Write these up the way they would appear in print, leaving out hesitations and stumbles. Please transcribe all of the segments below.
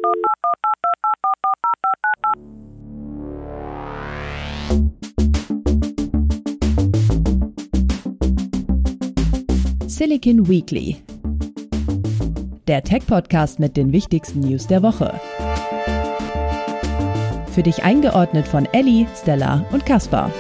Silicon Weekly, der Tech-Podcast mit den wichtigsten News der Woche. Für dich eingeordnet von Ellie, Stella und Kaspar.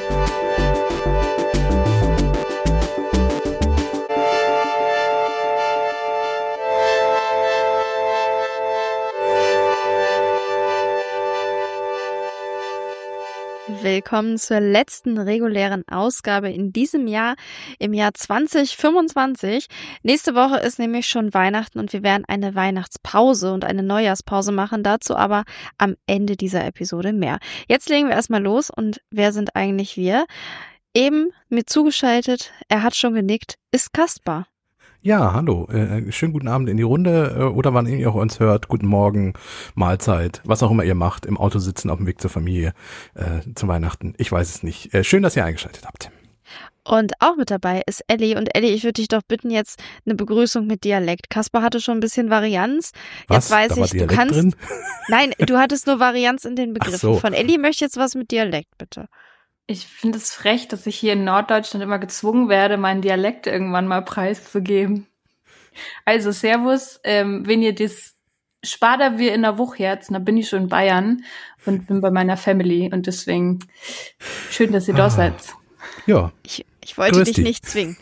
Willkommen zur letzten regulären Ausgabe in diesem Jahr, im Jahr 2025. Nächste Woche ist nämlich schon Weihnachten und wir werden eine Weihnachtspause und eine Neujahrspause machen. Dazu aber am Ende dieser Episode mehr. Jetzt legen wir erstmal los und wer sind eigentlich wir? Eben mir zugeschaltet, er hat schon genickt, ist Kaspar. Ja, hallo. Schönen guten Abend in die Runde oder wann ihr auch uns hört. Guten Morgen, Mahlzeit, was auch immer ihr macht, im Auto sitzen, auf dem Weg zur Familie, zu Weihnachten. Ich weiß es nicht. Schön, dass ihr eingeschaltet habt. Und auch mit dabei ist Ellie. Und Ellie, ich würde dich doch bitten, jetzt eine Begrüßung mit Dialekt. Kaspar hatte schon ein bisschen Varianz. Was? Jetzt weiß da war ich, Dialekt du kannst. Drin? Nein, du hattest nur Varianz in den Begriffen. Ach so. Von Ellie möchte ich jetzt was mit Dialekt, bitte. Ich finde es frech, dass ich hier in Norddeutschland immer gezwungen werde, meinen Dialekt irgendwann mal preiszugeben. Also Servus, wenn ihr das Spader wie in der Woche jetzt, dann bin ich schon in Bayern und bin bei meiner Family und deswegen schön, dass ihr da seid. Ja. Ich wollte dich nicht zwingen.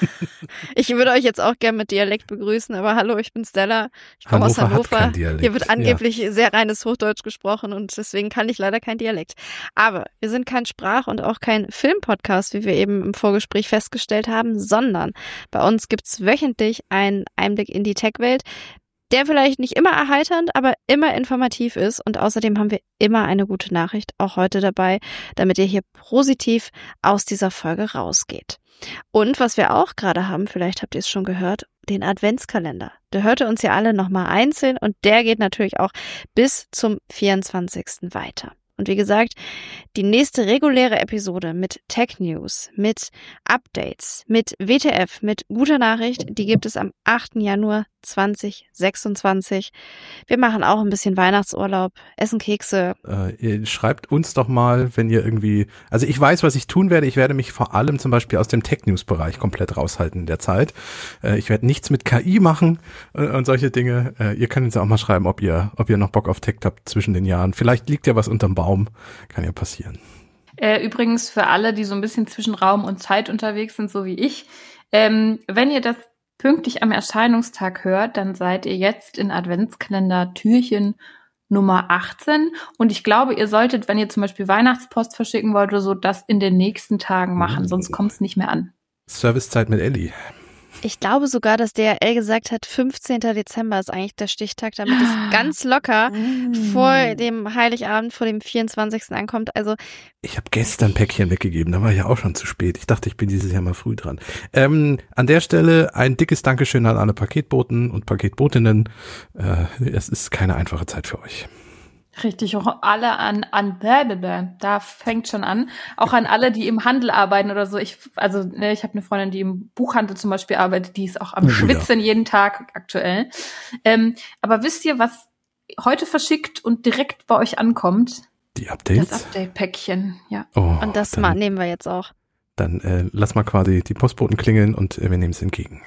Ich würde euch jetzt auch gerne mit Dialekt begrüßen, aber hallo, ich bin Stella, ich komme aus Hannover. Hier wird angeblich sehr reines Hochdeutsch gesprochen und deswegen kann ich leider kein Dialekt. Aber wir sind kein Sprach- und auch kein Filmpodcast, wie wir eben im Vorgespräch festgestellt haben, sondern bei uns gibt's wöchentlich einen Einblick in die Tech-Welt, der vielleicht nicht immer erheiternd, aber immer informativ ist. Und außerdem haben wir immer eine gute Nachricht, auch heute dabei, damit ihr hier positiv aus dieser Folge rausgeht. Und was wir auch gerade haben, vielleicht habt ihr es schon gehört, den Adventskalender. Der hörte uns ja alle nochmal einzeln und der geht natürlich auch bis zum 24. weiter. Und wie gesagt, die nächste reguläre Episode mit Tech News, mit Updates, mit WTF, mit guter Nachricht, die gibt es am 8. Januar 2026. Wir machen auch ein bisschen Weihnachtsurlaub, essen Kekse. Ihr schreibt uns doch mal, wenn ihr irgendwie, also ich weiß, was ich tun werde. Ich werde mich vor allem zum Beispiel aus dem Tech-News-Bereich komplett raushalten in der Zeit. Ich werde nichts mit KI machen und solche Dinge. Ihr könnt uns auch mal schreiben, ob ihr noch Bock auf Tech habt zwischen den Jahren. Vielleicht liegt ja was unterm Baum. Kann ja passieren. Übrigens für alle, die so ein bisschen zwischen Raum und Zeit unterwegs sind, so wie ich, wenn ihr das pünktlich am Erscheinungstag hört, dann seid ihr jetzt in Adventskalender Türchen Nummer 18 und ich glaube, ihr solltet, wenn ihr zum Beispiel Weihnachtspost verschicken wollt oder so, das in den nächsten Tagen machen, sonst kommt es nicht mehr an. Servicezeit mit Ellie. Ich glaube sogar, dass DHL gesagt hat, 15. Dezember ist eigentlich der Stichtag, damit es ganz locker vor dem Heiligabend, vor dem 24. ankommt. Also ich habe gestern Päckchen weggegeben, da war ich ja auch schon zu spät. Ich dachte, ich bin dieses Jahr mal früh dran. An der Stelle ein dickes Dankeschön an alle Paketboten und Paketbotinnen. Es ist keine einfache Zeit für euch. Richtig, auch alle da fängt schon an, auch an alle, die im Handel arbeiten oder so. Ich habe eine Freundin, die im Buchhandel zum Beispiel arbeitet, die ist auch am Schwitzen jeden Tag aktuell. Aber wisst ihr, was heute verschickt und direkt bei euch ankommt? Die Updates? Das Update-Päckchen, ja. Oh, und das nehmen wir jetzt auch. Dann lass mal quasi die Postboten klingeln und wir nehmen es entgegen.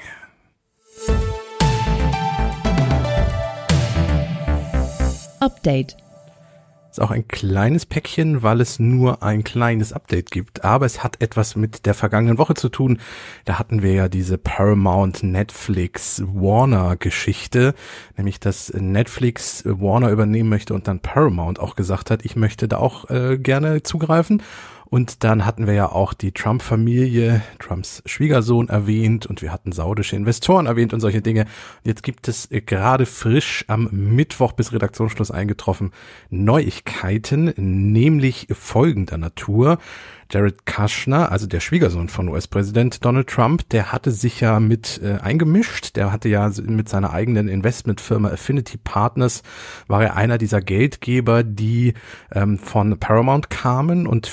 Update. Ist auch ein kleines Päckchen, weil es nur ein kleines Update gibt, aber es hat etwas mit der vergangenen Woche zu tun. Da hatten wir ja diese Paramount, Netflix, Warner Geschichte, nämlich dass Netflix Warner übernehmen möchte und dann Paramount auch gesagt hat, ich möchte da auch gerne zugreifen. Und dann hatten wir ja auch die Trump-Familie, Trumps Schwiegersohn erwähnt und wir hatten saudische Investoren erwähnt und solche Dinge. Jetzt gibt es gerade frisch am Mittwoch bis Redaktionsschluss eingetroffen Neuigkeiten, nämlich folgender Natur. Jared Kushner, also der Schwiegersohn von US-Präsident Donald Trump, der hatte sich ja mit eingemischt. Der hatte ja mit seiner eigenen Investmentfirma Affinity Partners, war er einer dieser Geldgeber, die von Paramount kamen und für dieses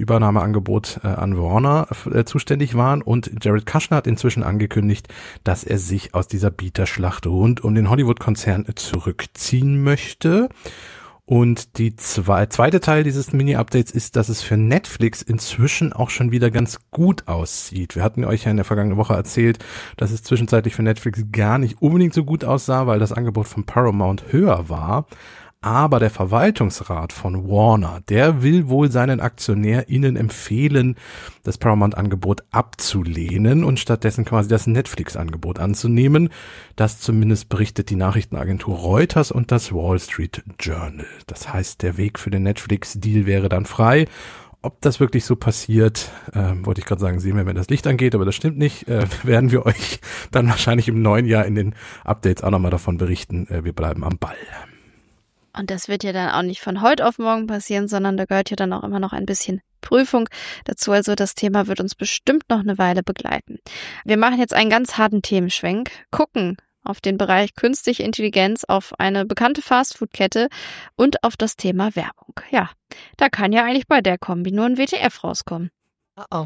Übernahmeangebot an Warner zuständig waren. Und Jared Kushner hat inzwischen angekündigt, dass er sich aus dieser Bieterschlacht rund um den Hollywood-Konzern zurückziehen möchte. Und die zweite Teil dieses Mini-Updates ist, dass es für Netflix inzwischen auch schon wieder ganz gut aussieht. Wir hatten euch ja in der vergangenen Woche erzählt, dass es zwischenzeitlich für Netflix gar nicht unbedingt so gut aussah, weil das Angebot von Paramount höher war. Aber der Verwaltungsrat von Warner, der will wohl seinen AktionärInnen empfehlen, das Paramount-Angebot abzulehnen und stattdessen quasi das Netflix-Angebot anzunehmen. Das zumindest berichtet die Nachrichtenagentur Reuters und das Wall Street Journal. Das heißt, der Weg für den Netflix-Deal wäre dann frei. Ob das wirklich so passiert, wollte ich gerade sagen, sehen wir, wenn das Licht angeht, aber das stimmt nicht. Werden wir euch dann wahrscheinlich im neuen Jahr in den Updates auch nochmal davon berichten. Wir bleiben am Ball. Und das wird ja dann auch nicht von heute auf morgen passieren, sondern da gehört ja dann auch immer noch ein bisschen Prüfung dazu. Also das Thema wird uns bestimmt noch eine Weile begleiten. Wir machen jetzt einen ganz harten Themenschwenk, gucken auf den Bereich künstliche Intelligenz, auf eine bekannte Fastfood-Kette und auf das Thema Werbung. Ja, da kann ja eigentlich bei der Kombi nur ein WTF rauskommen. Oh.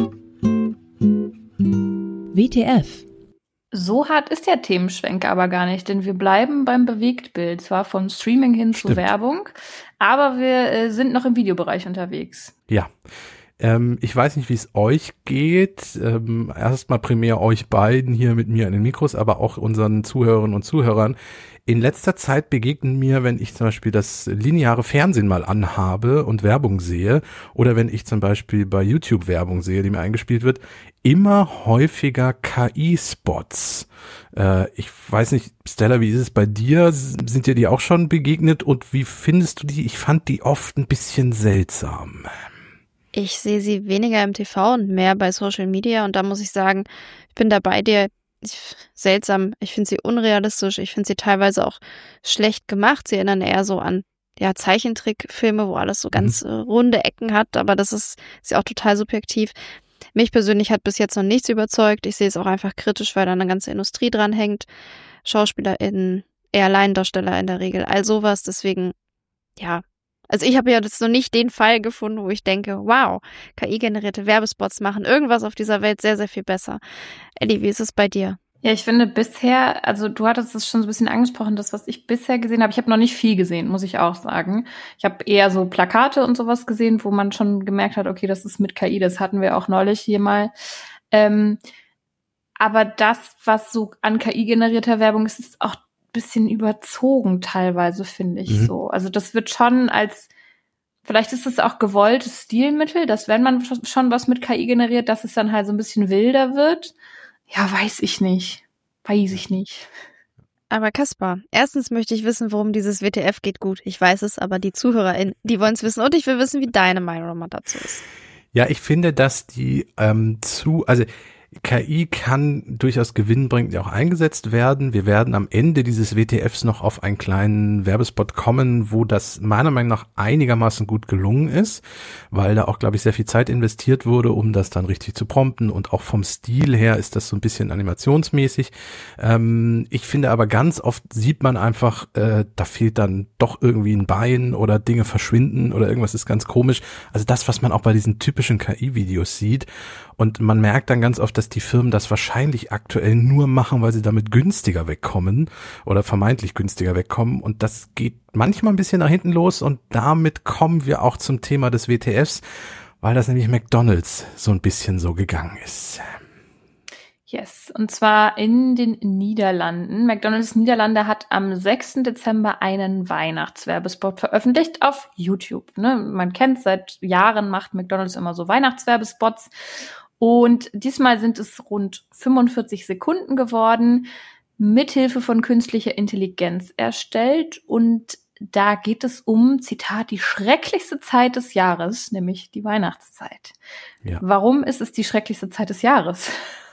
WTF. So hart ist der Themenschwenk aber gar nicht, denn wir bleiben beim Bewegtbild, zwar vom Streaming hin zu Werbung, aber wir sind noch im Videobereich unterwegs. Ja, ich weiß nicht, wie es euch geht. Erstmal primär euch beiden hier mit mir an den Mikros, aber auch unseren Zuhörerinnen und Zuhörern. In letzter Zeit begegnen mir, wenn ich zum Beispiel das lineare Fernsehen mal anhabe und Werbung sehe oder wenn ich zum Beispiel bei YouTube Werbung sehe, die mir eingespielt wird, immer häufiger KI-Spots. Ich weiß nicht, Stella, wie ist es bei dir? Sind dir die auch schon begegnet und wie findest du die? Ich fand die oft ein bisschen seltsam. Ich sehe sie weniger im TV und mehr bei Social Media und da muss ich sagen, ich bin da bei dir. Seltsam, ich finde sie unrealistisch, ich finde sie teilweise auch schlecht gemacht. Sie erinnern eher so an Zeichentrickfilme, wo alles so ganz runde Ecken hat, aber das ist ja auch total subjektiv. Mich persönlich hat bis jetzt noch nichts überzeugt. Ich sehe es auch einfach kritisch, weil da eine ganze Industrie dran hängt. SchauspielerInnen, eher Laiendarsteller in der Regel, all sowas. Deswegen, ja. Also ich habe ja jetzt noch nicht den Fall gefunden, wo ich denke, wow, KI-generierte Werbespots machen irgendwas auf dieser Welt sehr, sehr viel besser. Elli, wie ist es bei dir? Ja, ich finde bisher, also du hattest es schon so ein bisschen angesprochen, das, was ich bisher gesehen habe, ich habe noch nicht viel gesehen, muss ich auch sagen. Ich habe eher so Plakate und sowas gesehen, wo man schon gemerkt hat, okay, das ist mit KI, das hatten wir auch neulich hier mal. Aber das, was so an KI-generierter Werbung ist, ist auch bisschen überzogen teilweise, finde ich so. Also das wird schon vielleicht ist es auch gewolltes Stilmittel, dass wenn man schon was mit KI generiert, dass es dann halt so ein bisschen wilder wird. Ja, weiß ich nicht. Aber Kaspar, erstens möchte ich wissen, worum dieses WTF geht gut. Ich weiß es, aber die ZuhörerInnen, die wollen es wissen und ich will wissen, wie deine Meinung nochmal dazu ist. Ja, ich finde, dass die KI kann durchaus gewinnbringend auch eingesetzt werden. Wir werden am Ende dieses WTFs noch auf einen kleinen Werbespot kommen, wo das meiner Meinung nach einigermaßen gut gelungen ist, weil da auch, glaube ich, sehr viel Zeit investiert wurde, um das dann richtig zu prompten und auch vom Stil her ist das so ein bisschen animationsmäßig. Ich finde aber ganz oft sieht man einfach, da fehlt dann doch irgendwie ein Bein oder Dinge verschwinden oder irgendwas ist ganz komisch. Also das, was man auch bei diesen typischen KI-Videos sieht. Und man merkt dann ganz oft, dass die Firmen das wahrscheinlich aktuell nur machen, weil sie damit günstiger wegkommen oder vermeintlich günstiger wegkommen. Und das geht manchmal ein bisschen nach hinten los. Und damit kommen wir auch zum Thema des WTFs, weil das nämlich McDonald's so ein bisschen so gegangen ist. Yes, und zwar in den Niederlanden. McDonald's Niederlande hat am 6. Dezember einen Weihnachtswerbespot veröffentlicht auf YouTube. Ne? Man kennt, seit Jahren macht McDonald's immer so Weihnachtswerbespots. Und diesmal sind es rund 45 Sekunden geworden, mithilfe von künstlicher Intelligenz erstellt. Und da geht es um, Zitat, die schrecklichste Zeit des Jahres, nämlich die Weihnachtszeit. Ja. Warum ist es die schrecklichste Zeit des Jahres?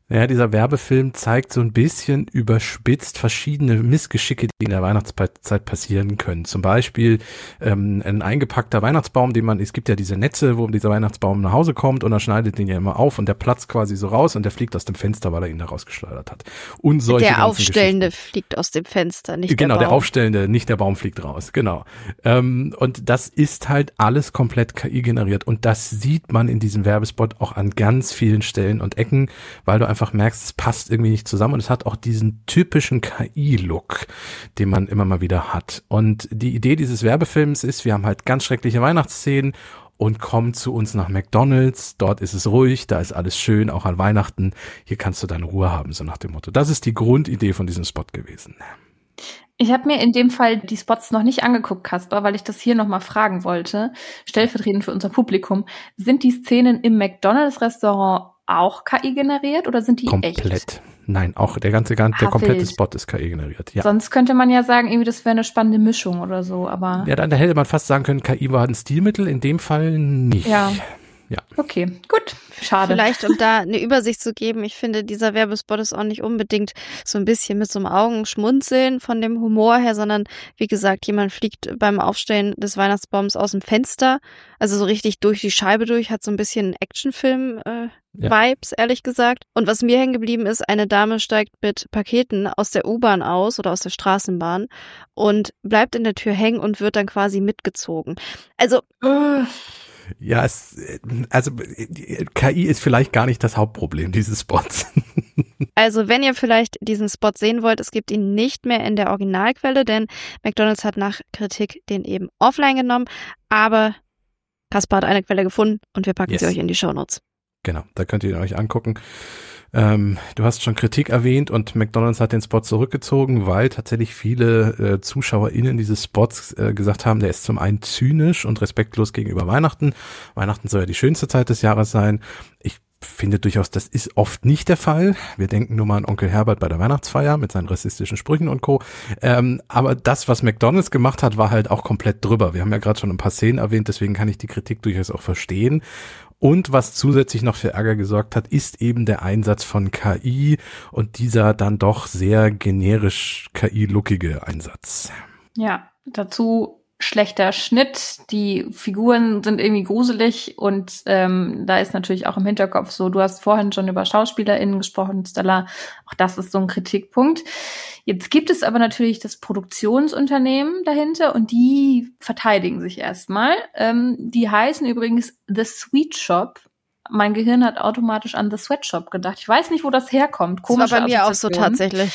Ja, dieser Werbefilm zeigt so ein bisschen überspitzt verschiedene Missgeschicke, die in der Weihnachtszeit passieren können. Zum Beispiel ein eingepackter Weihnachtsbaum, es gibt ja diese Netze, wo dieser Weihnachtsbaum nach Hause kommt und dann schneidet den ja immer auf und der platzt quasi so raus und der fliegt aus dem Fenster, weil er ihn da rausgeschleudert hat. Und solche der Aufstellende fliegt aus dem Fenster, nicht genau, der Baum. Der Aufstellende, nicht der Baum fliegt raus, genau. Und das ist halt alles komplett KI generiert und das sieht man in diesem Werbespot auch an ganz vielen Stellen und Ecken, weil du einfach merkst, es passt irgendwie nicht zusammen und es hat auch diesen typischen KI-Look, den man immer mal wieder hat. Und die Idee dieses Werbefilms ist, wir haben halt ganz schreckliche Weihnachtsszenen und kommen zu uns nach McDonald's. Dort ist es ruhig, da ist alles schön, auch an Weihnachten. Hier kannst du deine Ruhe haben, so nach dem Motto. Das ist die Grundidee von diesem Spot gewesen. Ich habe mir in dem Fall die Spots noch nicht angeguckt, Kasper, weil ich das hier nochmal fragen wollte, stellvertretend für unser Publikum. Sind die Szenen im McDonald's-Restaurant auch KI generiert oder sind die komplett echt? Nein, auch der komplette Spot ist KI generiert. Ja. Sonst könnte man ja sagen, irgendwie das wäre eine spannende Mischung oder so, aber... Ja, dann hätte man fast sagen können, KI war ein Stilmittel, in dem Fall nicht. Ja. Okay, gut, schade. Vielleicht, um da eine Übersicht zu geben, ich finde, dieser Werbespot ist auch nicht unbedingt so ein bisschen mit so einem Augenschmunzeln von dem Humor her, sondern wie gesagt, jemand fliegt beim Aufstellen des Weihnachtsbaums aus dem Fenster, also so richtig durch die Scheibe durch, hat so ein bisschen Actionfilm-Vibes, ehrlich gesagt. Und was mir hängen geblieben ist, eine Dame steigt mit Paketen aus der U-Bahn aus oder aus der Straßenbahn und bleibt in der Tür hängen und wird dann quasi mitgezogen. Also... Ja, KI ist vielleicht gar nicht das Hauptproblem dieses Spots. Also wenn ihr vielleicht diesen Spot sehen wollt, es gibt ihn nicht mehr in der Originalquelle, denn McDonald's hat nach Kritik den eben offline genommen, aber Kaspar hat eine Quelle gefunden und wir packen sie euch in die Shownotes. Genau, da könnt ihr ihn euch angucken. Du hast schon Kritik erwähnt und McDonald's hat den Spot zurückgezogen, weil tatsächlich viele ZuschauerInnen dieses Spots gesagt haben, der ist zum einen zynisch und respektlos gegenüber Weihnachten. Weihnachten soll ja die schönste Zeit des Jahres sein. Ich finde durchaus, das ist oft nicht der Fall. Wir denken nur mal an Onkel Herbert bei der Weihnachtsfeier mit seinen rassistischen Sprüchen und Co. Aber das, was McDonald's gemacht hat, war halt auch komplett drüber. Wir haben ja gerade schon ein paar Szenen erwähnt, deswegen kann ich die Kritik durchaus auch verstehen. Und was zusätzlich noch für Ärger gesorgt hat, ist eben der Einsatz von KI und dieser dann doch sehr generisch KI-lookige Einsatz. Ja, dazu schlechter Schnitt, die Figuren sind irgendwie gruselig und da ist natürlich auch im Hinterkopf so, du hast vorhin schon über SchauspielerInnen gesprochen, Stella, auch das ist so ein Kritikpunkt. Jetzt gibt es aber natürlich das Produktionsunternehmen dahinter und die verteidigen sich erstmal. Die heißen übrigens The Sweet Shop. Mein Gehirn hat automatisch an The Sweatshop gedacht. Ich weiß nicht, wo das herkommt. Komische das war bei mir auch so tatsächlich.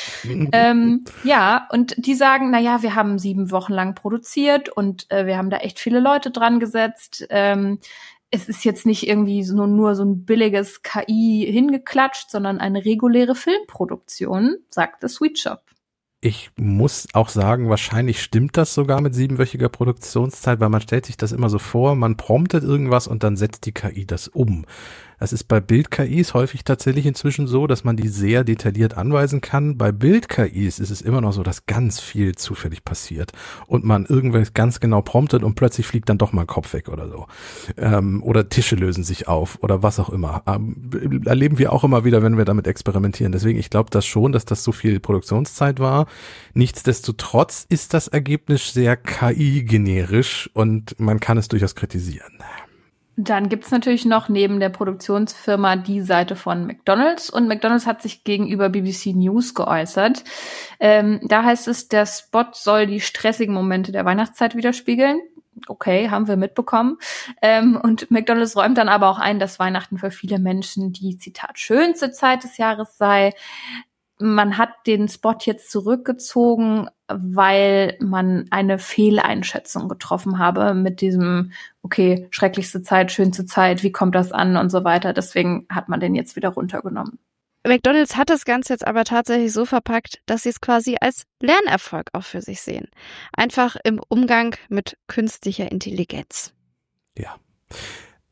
Ja, und die sagen, na ja, wir haben 7 Wochen lang produziert und wir haben da echt viele Leute dran gesetzt. Es ist jetzt nicht irgendwie nur so ein billiges KI hingeklatscht, sondern eine reguläre Filmproduktion, sagt The Sweet Shop. Ich muss auch sagen, wahrscheinlich stimmt das sogar mit 7-wöchiger Produktionszeit, weil man stellt sich das immer so vor, man promptet irgendwas und dann setzt die KI das um. Das ist bei Bild-KIs häufig tatsächlich inzwischen so, dass man die sehr detailliert anweisen kann. Bei Bild-KIs ist es immer noch so, dass ganz viel zufällig passiert und man irgendwas ganz genau promptet und plötzlich fliegt dann doch mal ein Kopf weg oder so. Oder Tische lösen sich auf oder was auch immer. Erleben wir auch immer wieder, wenn wir damit experimentieren. Deswegen, ich glaube das schon, dass das so viel Produktionszeit war. Nichtsdestotrotz ist das Ergebnis sehr KI-generisch und man kann es durchaus kritisieren. Dann gibt's natürlich noch neben der Produktionsfirma die Seite von McDonald's und McDonald's hat sich gegenüber BBC News geäußert. Da heißt es, der Spot soll die stressigen Momente der Weihnachtszeit widerspiegeln. Okay, haben wir mitbekommen. Und McDonald's räumt dann aber auch ein, dass Weihnachten für viele Menschen die, Zitat, schönste Zeit des Jahres sei. Man hat den Spot jetzt zurückgezogen, weil man eine Fehleinschätzung getroffen habe mit diesem, okay, schrecklichste Zeit, schönste Zeit, wie kommt das an und so weiter. Deswegen hat man den jetzt wieder runtergenommen. McDonald's hat das Ganze jetzt aber tatsächlich so verpackt, dass sie es quasi als Lernerfolg auch für sich sehen. Einfach im Umgang mit künstlicher Intelligenz. Ja.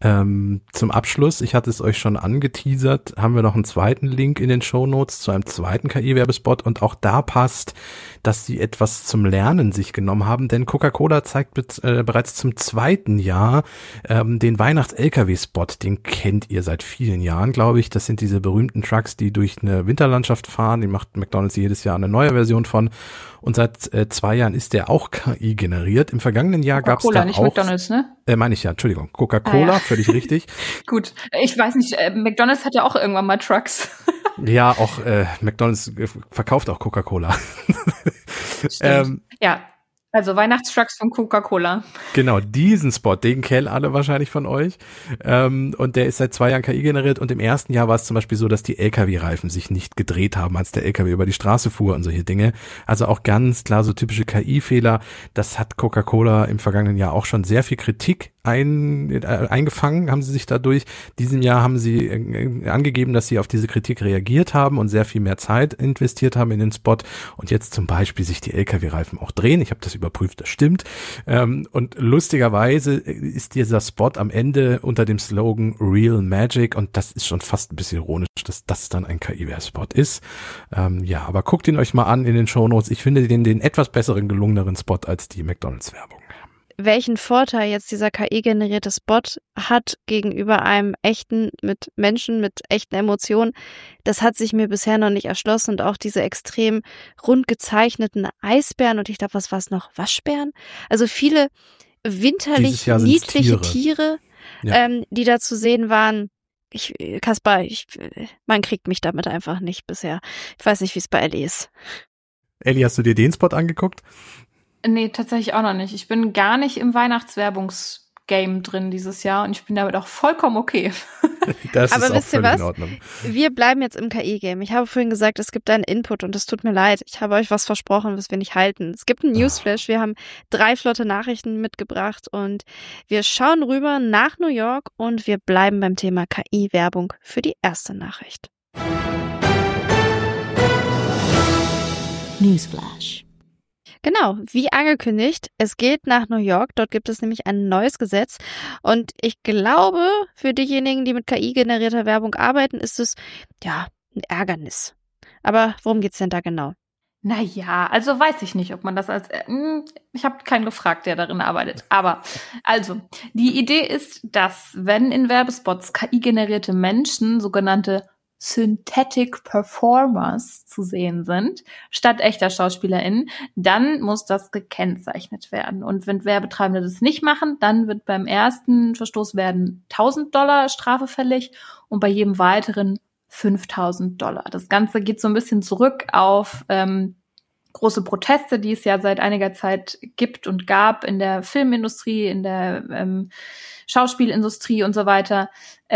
Zum Abschluss, ich hatte es euch schon angeteasert, haben wir noch einen zweiten Link in den Shownotes zu einem zweiten KI-Werbespot und auch da passt, dass sie etwas zum Lernen sich genommen haben, denn Coca-Cola zeigt bereits zum zweiten Jahr den Weihnachts-LKW-Spot, den kennt ihr seit vielen Jahren, glaube ich. Das sind diese berühmten Trucks, die durch eine Winterlandschaft fahren, die macht McDonald's jedes Jahr eine neue Version von und seit 2 Jahren ist der auch KI generiert. Im vergangenen Jahr gab es da nicht auch... McDonald's, ne? Meine ich ja, Entschuldigung, Coca-Cola, völlig richtig. Gut, ich weiß nicht, McDonald's hat ja auch irgendwann mal Trucks. Ja, auch McDonald's verkauft auch Coca-Cola. Ja, also Weihnachtstrucks von Coca-Cola. Genau, diesen Spot, den kennen alle wahrscheinlich von euch. Und der ist seit 2 Jahren KI generiert und im ersten Jahr war es zum Beispiel so, dass die LKW-Reifen sich nicht gedreht haben, als der LKW über die Straße fuhr und solche Dinge. Also auch ganz klar so typische KI-Fehler. Das hat Coca-Cola im vergangenen Jahr auch schon sehr viel Kritik eingefangen, haben sie sich dadurch. Diesem Jahr haben sie angegeben, dass sie auf diese Kritik reagiert haben und sehr viel mehr Zeit investiert haben in den Spot und jetzt zum Beispiel sich die LKW-Reifen auch drehen. Ich habe das überprüft, das stimmt. Und lustigerweise ist dieser Spot am Ende unter dem Slogan Real Magic und das ist schon fast ein bisschen ironisch, dass das dann ein KI-Spot ist. Ja, aber guckt ihn euch mal an in den Shownotes. Ich finde den etwas besseren, gelungeneren Spot als die McDonald's-Werbung. Welchen Vorteil jetzt dieser KI-generierte Spot hat gegenüber einem echten, mit Menschen, mit echten Emotionen, das hat sich mir bisher noch nicht erschlossen. Und auch diese extrem rund gezeichneten Eisbären und ich glaube, was war es noch? Waschbären? Also viele winterlich niedliche Tiere, ja. Die da zu sehen waren. Kaspar, man kriegt mich damit einfach nicht bisher. Ich weiß nicht, wie es bei Ellie ist. Ellie, hast du dir den Spot angeguckt? Nee, tatsächlich auch noch nicht. Ich bin gar nicht im Weihnachtswerbungsgame drin dieses Jahr und ich bin damit auch vollkommen okay. Das Aber ist auch wisst ihr völlig was? in Ordnung. Wir bleiben jetzt im KI-Game. Ich habe vorhin gesagt, es gibt einen Input und es tut mir leid. Ich habe euch was versprochen, was wir nicht halten. Es gibt einen Newsflash. Wir haben 3 flotte Nachrichten mitgebracht und wir schauen rüber nach New York und wir bleiben beim Thema KI-Werbung für die erste Nachricht. Newsflash. Genau, wie angekündigt, es geht nach New York. Dort gibt es nämlich ein neues Gesetz. Und ich glaube, für diejenigen, die mit KI-generierter Werbung arbeiten, ist es, ja, ein Ärgernis. Aber worum geht's denn da genau? Naja, also weiß ich nicht, ob man das als... ich habe keinen gefragt, der darin arbeitet. Aber, also, die Idee ist, dass, wenn in Werbespots KI-generierte Menschen, sogenannte Synthetic Performers zu sehen sind, statt echter SchauspielerInnen, dann muss das gekennzeichnet werden. Und wenn Werbetreibende das nicht machen, dann wird beim ersten Verstoß werden $1.000 Strafe fällig und bei jedem weiteren $5.000. Das Ganze geht so ein bisschen zurück auf große Proteste, die es ja seit einiger Zeit gibt und gab in der Filmindustrie, in der Schauspielindustrie und so weiter.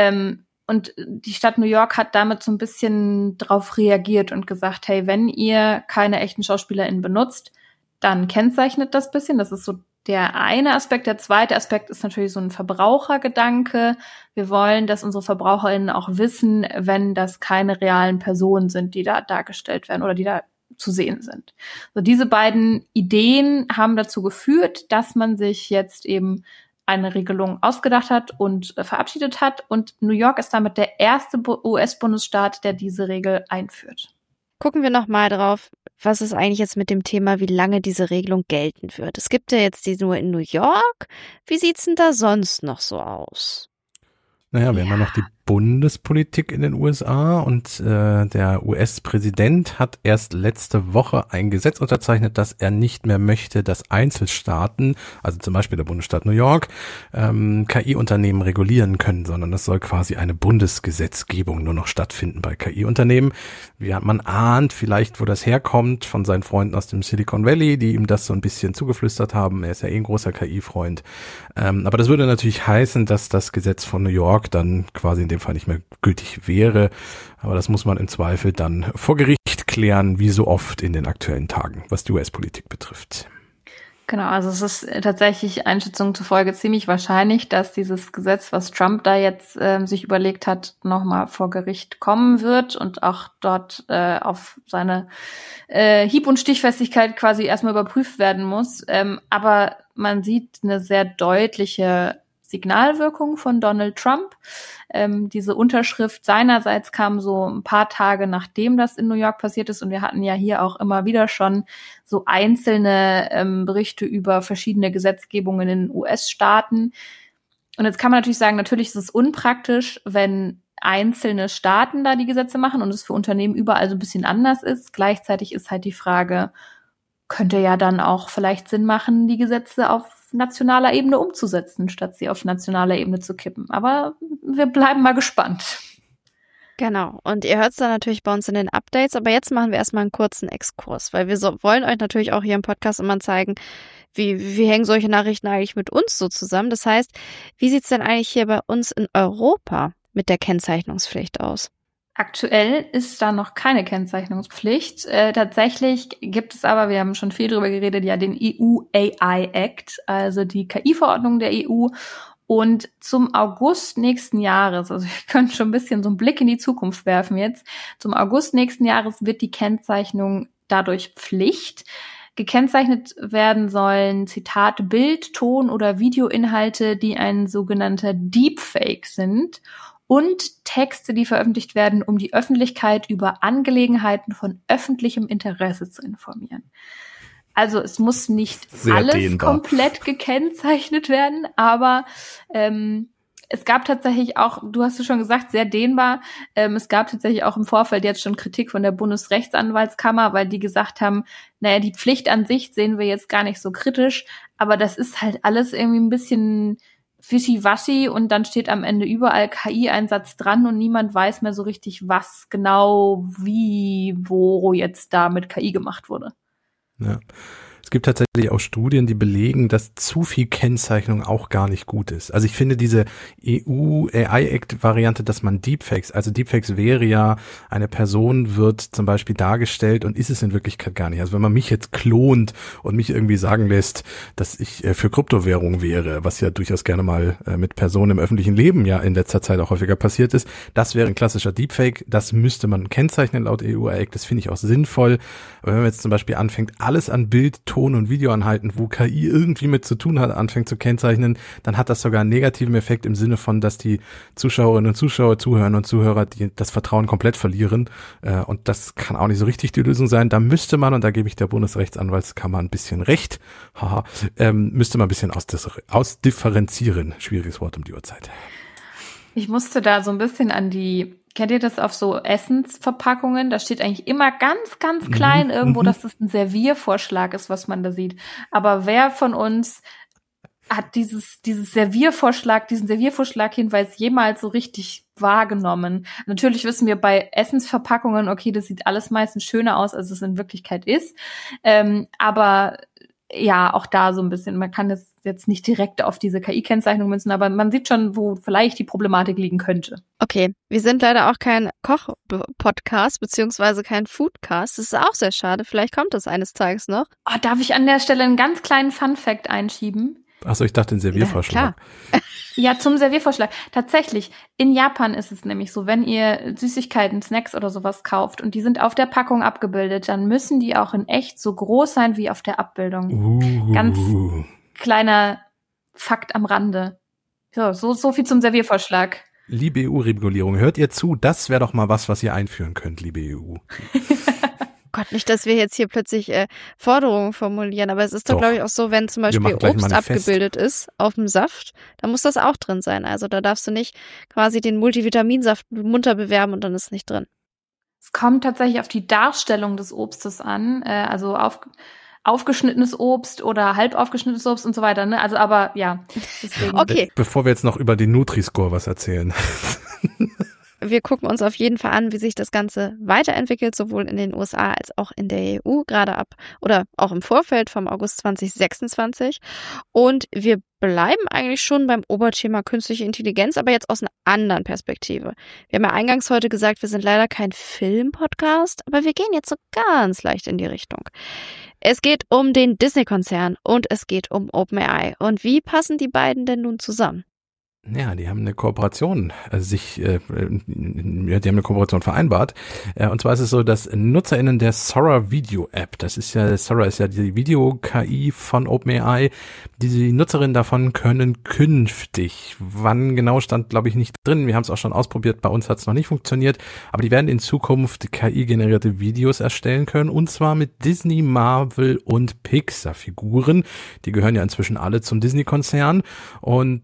Und die Stadt New York hat damit so ein bisschen drauf reagiert und gesagt, hey, wenn ihr keine echten SchauspielerInnen benutzt, dann kennzeichnet das bisschen. Das ist so der eine Aspekt. Der zweite Aspekt ist natürlich so ein Verbrauchergedanke. Wir wollen, dass unsere VerbraucherInnen auch wissen, wenn das keine realen Personen sind, die da dargestellt werden oder die da zu sehen sind. So, diese beiden Ideen haben dazu geführt, dass man sich jetzt eben eine Regelung ausgedacht hat und verabschiedet hat. Und New York ist damit der erste US-Bundesstaat, der diese Regel einführt. Gucken wir nochmal drauf, was ist eigentlich jetzt mit dem Thema, wie lange diese Regelung gelten wird. Es gibt ja jetzt die nur in New York. Wie sieht's denn da sonst noch so aus? Naja, wir haben ja noch die Bundespolitik in den USA und der US-Präsident hat erst letzte Woche ein Gesetz unterzeichnet, dass er nicht mehr möchte, dass Einzelstaaten, also zum Beispiel der Bundesstaat New York, KI-Unternehmen regulieren können, sondern es soll quasi eine Bundesgesetzgebung nur noch stattfinden bei KI-Unternehmen. Man ahnt vielleicht, wo das herkommt, von seinen Freunden aus dem Silicon Valley, die ihm das so ein bisschen zugeflüstert haben. Er ist ja ein großer KI-Freund. Aber das würde natürlich heißen, dass das Gesetz von New York dann quasi in dem Fall nicht mehr gültig wäre. Aber das muss man im Zweifel dann vor Gericht klären, wie so oft in den aktuellen Tagen, was die US-Politik betrifft. Genau, also es ist tatsächlich Einschätzungen zufolge ziemlich wahrscheinlich, dass dieses Gesetz, was Trump da jetzt sich überlegt hat, nochmal vor Gericht kommen wird und auch dort auf seine Hieb- und Stichfestigkeit quasi erstmal überprüft werden muss. Aber man sieht eine sehr deutliche Signalwirkung von Donald Trump. Diese Unterschrift seinerseits kam so ein paar Tage, nachdem das in New York passiert ist. Und wir hatten ja hier auch immer wieder schon so einzelne Berichte über verschiedene Gesetzgebungen in den US-Staaten. Und jetzt kann man natürlich sagen, natürlich ist es unpraktisch, wenn einzelne Staaten da die Gesetze machen und es für Unternehmen überall so ein bisschen anders ist. Gleichzeitig ist halt die Frage, könnte ja dann auch vielleicht Sinn machen, die Gesetze auf nationaler Ebene umzusetzen, statt sie auf nationaler Ebene zu kippen. Aber wir bleiben mal gespannt. Genau. Und ihr hört es dann natürlich bei uns in den Updates. Aber jetzt machen wir erstmal einen kurzen Exkurs, weil wir wollen euch natürlich auch hier im Podcast immer zeigen, wie hängen solche Nachrichten eigentlich mit uns so zusammen. Das heißt, wie sieht es denn eigentlich hier bei uns in Europa mit der Kennzeichnungspflicht aus? Aktuell ist da noch keine Kennzeichnungspflicht. Tatsächlich gibt es aber, wir haben schon viel drüber geredet, ja den EU AI Act, also die KI-Verordnung der EU. Und zum August nächsten Jahres, also ihr könnt schon ein bisschen so einen Blick in die Zukunft werfen jetzt, zum August nächsten Jahres wird die Kennzeichnung dadurch Pflicht. Gekennzeichnet werden sollen, Zitat, Bild-, Ton- oder Videoinhalte, die ein sogenannter Deepfake sind, und Texte, die veröffentlicht werden, um die Öffentlichkeit über Angelegenheiten von öffentlichem Interesse zu informieren. Also es muss nicht sehr alles dehnbar komplett gekennzeichnet werden, aber es gab tatsächlich auch, du hast es schon gesagt, sehr dehnbar. Es gab tatsächlich auch im Vorfeld jetzt schon Kritik von der Bundesrechtsanwaltskammer, weil die gesagt haben, naja, die Pflicht an sich sehen wir jetzt gar nicht so kritisch, aber das ist halt alles irgendwie ein bisschen wischiwaschi und dann steht am Ende überall KI-Einsatz dran und niemand weiß mehr so richtig, was genau, wie, wo jetzt da mit KI gemacht wurde. Ja. Es gibt tatsächlich auch Studien, die belegen, dass zu viel Kennzeichnung auch gar nicht gut ist. Also ich finde diese EU AI Act Variante, dass man Deepfakes, also Deepfakes wäre ja, eine Person wird zum Beispiel dargestellt und ist es in Wirklichkeit gar nicht. Also wenn man mich jetzt klont und mich irgendwie sagen lässt, dass ich für Kryptowährung wäre, was ja durchaus gerne mal mit Personen im öffentlichen Leben ja in letzter Zeit auch häufiger passiert ist, das wäre ein klassischer Deepfake. Das müsste man kennzeichnen laut EU AI Act. Das finde ich auch sinnvoll. Aber wenn man jetzt zum Beispiel anfängt, alles an Bild, Ton und Videoanhalten, wo KI irgendwie mit zu tun hat, anfängt zu kennzeichnen, dann hat das sogar einen negativen Effekt im Sinne von, dass die Zuschauerinnen und Zuschauer, Zuhörerinnen und Zuhörer das Vertrauen komplett verlieren. Und das kann auch nicht so richtig die Lösung sein. Da müsste man, und da gebe ich der Bundesrechtsanwaltskammer ein bisschen recht, müsste man ein bisschen ausdifferenzieren. Schwieriges Wort um die Uhrzeit. Ich musste da so ein bisschen kennt ihr das auf so Essensverpackungen? Da steht eigentlich immer ganz, ganz klein irgendwo, dass das ein Serviervorschlag ist, was man da sieht. Aber wer von uns hat diesen Serviervorschlag-Hinweis jemals so richtig wahrgenommen? Natürlich wissen wir bei Essensverpackungen, okay, das sieht alles meistens schöner aus, als es in Wirklichkeit ist. Aber ja, auch da so ein bisschen, man kann das jetzt nicht direkt auf diese KI-Kennzeichnung münzen, aber man sieht schon, wo vielleicht die Problematik liegen könnte. Okay, wir sind leider auch kein Koch-Podcast, beziehungsweise kein Foodcast. Das ist auch sehr schade, vielleicht kommt das eines Tages noch. Oh, darf ich an der Stelle einen ganz kleinen Fun-Fact einschieben? Achso, ich dachte den Serviervorschlag. Ja, zum Serviervorschlag. Tatsächlich, in Japan ist es nämlich so, wenn ihr Süßigkeiten, Snacks oder sowas kauft und die sind auf der Packung abgebildet, dann müssen die auch in echt so groß sein wie auf der Abbildung. Ganz kleiner Fakt am Rande. So viel zum Serviervorschlag. Liebe EU-Regulierung, hört ihr zu? Das wäre doch mal was ihr einführen könnt, liebe EU. Gott, nicht, dass wir jetzt hier plötzlich Forderungen formulieren, aber es ist doch, glaube ich, auch so, wenn zum Beispiel Obst abgebildet ist auf dem Saft, dann muss das auch drin sein. Also da darfst du nicht quasi den Multivitaminsaft munter bewerben und dann ist es nicht drin. Es kommt tatsächlich auf die Darstellung des Obstes an, also aufgeschnittenes Obst oder halb aufgeschnittenes Obst und so weiter, ne? Also aber ja, deswegen. Okay. Bevor wir jetzt noch über den Nutri-Score was erzählen. Wir gucken uns auf jeden Fall an, wie sich das Ganze weiterentwickelt, sowohl in den USA als auch in der EU, gerade ab oder auch im Vorfeld vom August 2026. Und wir bleiben eigentlich schon beim Oberthema künstliche Intelligenz, aber jetzt aus einer anderen Perspektive. Wir haben ja eingangs heute gesagt, wir sind leider kein Film-Podcast, aber wir gehen jetzt so ganz leicht in die Richtung. Es geht um den Disney-Konzern und es geht um OpenAI. Und wie passen die beiden denn nun zusammen? Ja, die haben eine Kooperation die haben eine Kooperation vereinbart. Und zwar ist es so, dass NutzerInnen der Sora Video App, Sora ist ja die Video-KI von OpenAI, die Nutzerinnen davon können künftig, wann genau stand, glaube ich, nicht drin. Wir haben es auch schon ausprobiert, bei uns hat es noch nicht funktioniert, aber die werden in Zukunft KI-generierte Videos erstellen können, und zwar mit Disney, Marvel und Pixar-Figuren. Die gehören ja inzwischen alle zum Disney-Konzern, und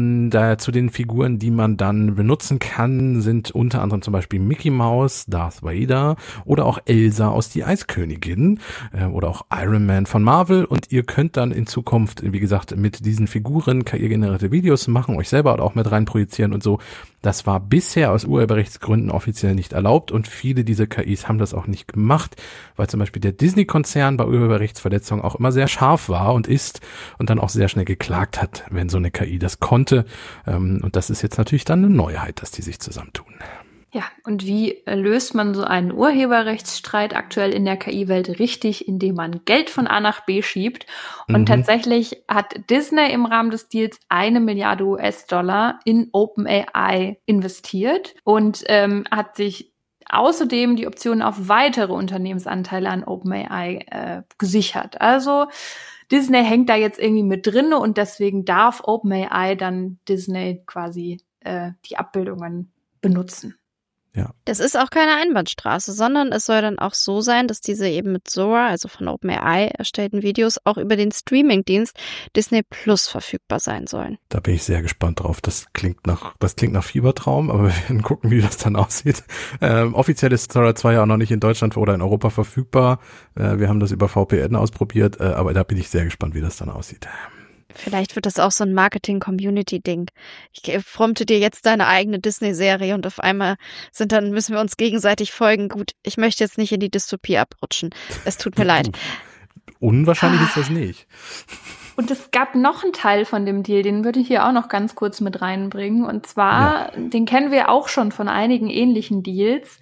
zu den Figuren, die man dann benutzen kann, sind unter anderem zum Beispiel Mickey Mouse, Darth Vader oder auch Elsa aus Die Eiskönigin oder auch Iron Man von Marvel, und ihr könnt dann in Zukunft, wie gesagt, mit diesen Figuren KI-generierte Videos machen, euch selber auch mit rein projizieren und so. Das war bisher aus Urheberrechtsgründen offiziell nicht erlaubt, und viele dieser KIs haben das auch nicht gemacht, weil zum Beispiel der Disney-Konzern bei Urheberrechtsverletzungen auch immer sehr scharf war und ist und dann auch sehr schnell geklagt hat, wenn so eine KI das konnte. Und das ist jetzt natürlich dann eine Neuheit, dass die sich zusammentun. Ja, und wie löst man so einen Urheberrechtsstreit aktuell in der KI-Welt richtig, indem man Geld von A nach B schiebt? Und tatsächlich hat Disney im Rahmen des Deals 1 Milliarde US-Dollar in OpenAI investiert und hat sich außerdem die Option auf weitere Unternehmensanteile an OpenAI gesichert. Also Disney hängt da jetzt irgendwie mit drin, und deswegen darf OpenAI dann Disney quasi die Abbildungen benutzen. Ja. Das ist auch keine Einbahnstraße, sondern es soll dann auch so sein, dass diese eben mit Sora, also von OpenAI erstellten Videos, auch über den Streamingdienst Disney Plus verfügbar sein sollen. Da bin ich sehr gespannt drauf. Das klingt nach Fiebertraum, aber wir werden gucken, wie das dann aussieht. Offiziell ist Sora 2 ja auch noch nicht in Deutschland oder in Europa verfügbar. Wir haben das über VPN ausprobiert, aber da bin ich sehr gespannt, wie das dann aussieht. Vielleicht wird das auch so ein Marketing-Community-Ding. Ich prompte dir jetzt deine eigene Disney-Serie, und auf einmal müssen wir uns gegenseitig folgen. Gut, ich möchte jetzt nicht in die Dystopie abrutschen. Es tut mir leid. Unwahrscheinlich ist das nicht. Und es gab noch einen Teil von dem Deal, den würde ich hier auch noch ganz kurz mit reinbringen. Und zwar, den kennen wir auch schon von einigen ähnlichen Deals.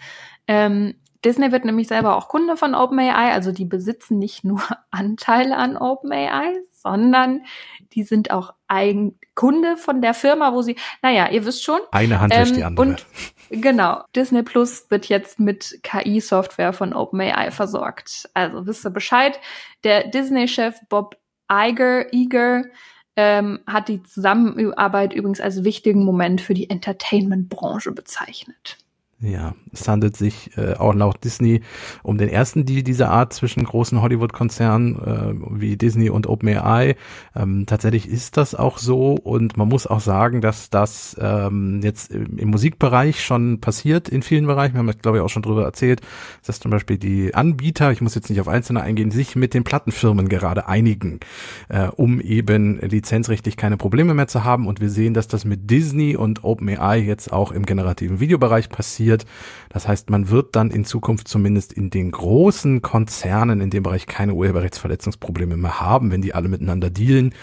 Disney wird nämlich selber auch Kunde von OpenAI, also die besitzen nicht nur Anteile an OpenAI, sondern die sind auch Kunde von der Firma, wo sie, ihr wisst schon. Eine Hand wäscht die andere. Und genau, Disney Plus wird jetzt mit KI-Software von OpenAI versorgt. Also wisst ihr Bescheid. Der Disney-Chef Bob Iger hat die Zusammenarbeit übrigens als wichtigen Moment für die Entertainment-Branche bezeichnet. Ja, es handelt sich auch laut Disney um den ersten Deal dieser Art zwischen großen Hollywood-Konzernen wie Disney und OpenAI. Tatsächlich ist das auch so, und man muss auch sagen, dass das jetzt im Musikbereich schon passiert in vielen Bereichen. Wir haben glaube ich auch schon drüber erzählt, dass zum Beispiel die Anbieter, ich muss jetzt nicht auf einzelne eingehen, sich mit den Plattenfirmen gerade einigen, um eben lizenzrechtlich keine Probleme mehr zu haben. Und wir sehen, dass das mit Disney und OpenAI jetzt auch im generativen Videobereich passiert. Das heißt, man wird dann in Zukunft zumindest in den großen Konzernen in dem Bereich keine Urheberrechtsverletzungsprobleme mehr haben, wenn die alle miteinander dealen.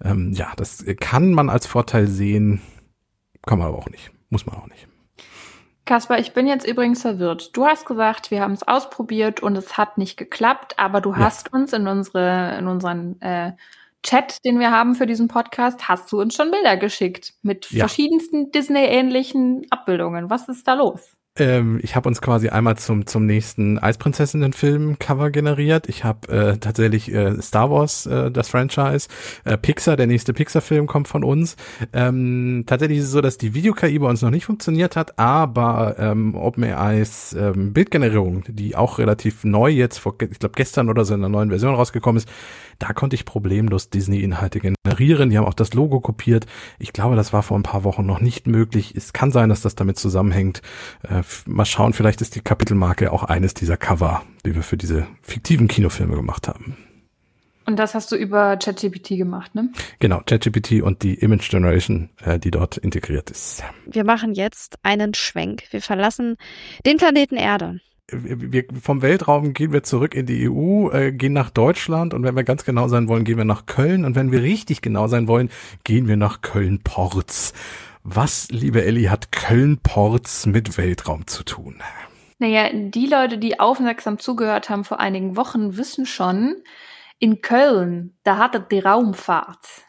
Das kann man als Vorteil sehen, kann man aber auch nicht, muss man auch nicht. Kaspar, ich bin jetzt übrigens verwirrt. Du hast gesagt, wir haben es ausprobiert und es hat nicht geklappt, aber du hast uns in unseren Chat, den wir haben für diesen Podcast, hast du uns schon Bilder geschickt mit verschiedensten Disney-ähnlichen Abbildungen. Was ist da los? Ich habe uns quasi einmal zum nächsten Eisprinzessinnen-Film-Cover generiert. Ich habe tatsächlich Star Wars, das Franchise, Pixar, der nächste Pixar-Film kommt von uns. Tatsächlich ist es so, dass die Video-KI bei uns noch nicht funktioniert hat, aber OpenAIs Bildgenerierung, die auch relativ neu jetzt, ich glaube gestern oder so in einer neuen Version rausgekommen ist, da konnte ich problemlos Disney-Inhalte generieren. Die haben auch das Logo kopiert. Ich glaube, das war vor ein paar Wochen noch nicht möglich. Es kann sein, dass das damit zusammenhängt. Mal schauen, vielleicht ist die Kapitelmarke auch eines dieser Cover, die wir für diese fiktiven Kinofilme gemacht haben. Und das hast du über ChatGPT gemacht, ne? Genau, ChatGPT und die Image Generation, die dort integriert ist. Wir machen jetzt einen Schwenk. Wir verlassen den Planeten Erde. Wir vom Weltraum gehen wir zurück in die EU, gehen nach Deutschland, und wenn wir ganz genau sein wollen, gehen wir nach Köln, und wenn wir richtig genau sein wollen, gehen wir nach Köln-Porz. Was, liebe Elli, hat Köln-Porz mit Weltraum zu tun? Naja, die Leute, die aufmerksam zugehört haben vor einigen Wochen, wissen schon, in Köln, da hat es die Raumfahrt.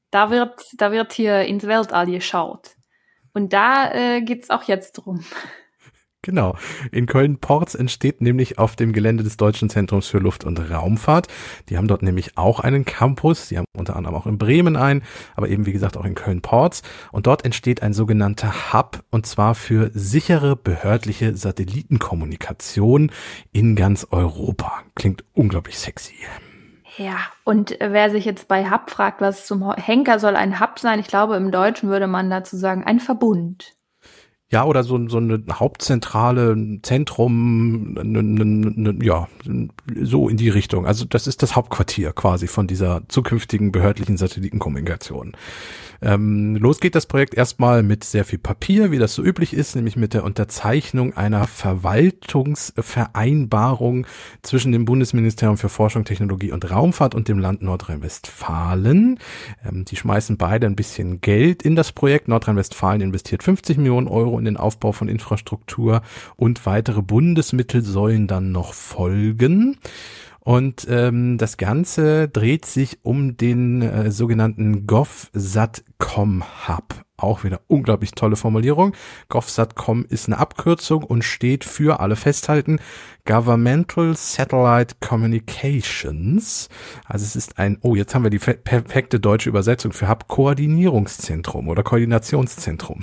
Da wird hier ins Weltall geschaut. Und da geht's auch jetzt drum. Genau. In Köln-Porz entsteht nämlich auf dem Gelände des Deutschen Zentrums für Luft- und Raumfahrt. Die haben dort nämlich auch einen Campus. Die haben unter anderem auch in Bremen einen, aber eben wie gesagt auch in Köln-Porz. Und dort entsteht ein sogenannter Hub, und zwar für sichere behördliche Satellitenkommunikation in ganz Europa. Klingt unglaublich sexy. Ja, und wer sich jetzt bei Hub fragt, was zum Henker soll ein Hub sein, ich glaube, im Deutschen würde man dazu sagen, ein Verbund. Ja, oder so eine Hauptzentrale, ein Zentrum, ja, so in die Richtung. Also das ist das Hauptquartier quasi von dieser zukünftigen behördlichen Satellitenkommunikation. Los geht das Projekt erstmal mit sehr viel Papier, wie das so üblich ist, nämlich mit der Unterzeichnung einer Verwaltungsvereinbarung zwischen dem Bundesministerium für Forschung, Technologie und Raumfahrt und dem Land Nordrhein-Westfalen. Die schmeißen beide ein bisschen Geld in das Projekt. Nordrhein-Westfalen investiert 50 Millionen Euro in den Aufbau von Infrastruktur und weitere Bundesmittel sollen dann noch folgen. Und das Ganze dreht sich um den sogenannten GovSatcom Hub. Auch wieder unglaublich tolle Formulierung. GovSatcom ist eine Abkürzung und steht für, alle festhalten, Governmental Satellite Communications. Also es ist ein, jetzt haben wir die perfekte deutsche Übersetzung für Hub, Koordinierungszentrum oder Koordinationszentrum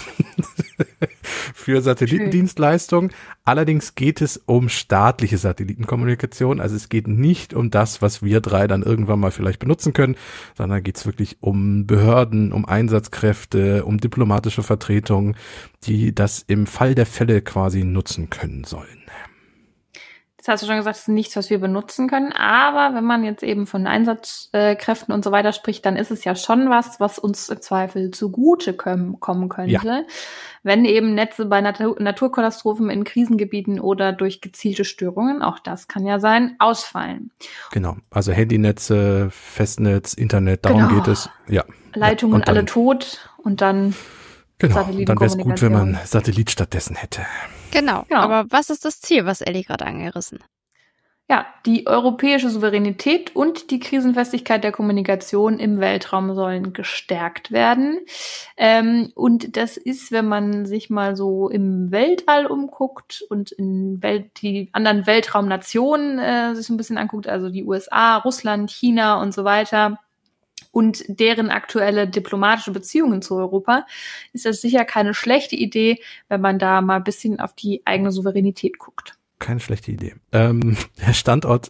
für Satellitendienstleistungen. Allerdings geht es um staatliche Satellitenkommunikation. Also es geht nicht um das, was wir drei dann irgendwann mal vielleicht benutzen können, sondern geht es wirklich um Behörden, um Einsatzkräfte, um diplomatische Vertretungen, die das im Fall der Fälle quasi nutzen können sollen. Das hast du schon gesagt, das ist nichts, was wir benutzen können. Aber wenn man jetzt eben von Einsatzkräften und so weiter spricht, dann ist es ja schon was uns im Zweifel zugute kommen könnte. Ja. Wenn eben Netze bei Naturkatastrophen in Krisengebieten oder durch gezielte Störungen, auch das kann ja sein, ausfallen. Genau, also Handynetze, Festnetz, Internet, darum geht es. Ja. Leitungen alle tot und dann genau, und dann wäre es gut, wenn man Satellit stattdessen hätte. Genau, aber was ist das Ziel, was Elli gerade angerissen? Ja, die europäische Souveränität und die Krisenfestigkeit der Kommunikation im Weltraum sollen gestärkt werden. Und das ist, wenn man sich mal so im Weltall umguckt und die anderen Weltraumnationen sich so ein bisschen anguckt, also die USA, Russland, China und so weiter, und deren aktuelle diplomatische Beziehungen zu Europa, ist das sicher keine schlechte Idee, wenn man da mal ein bisschen auf die eigene Souveränität guckt. Keine schlechte Idee. Der Standort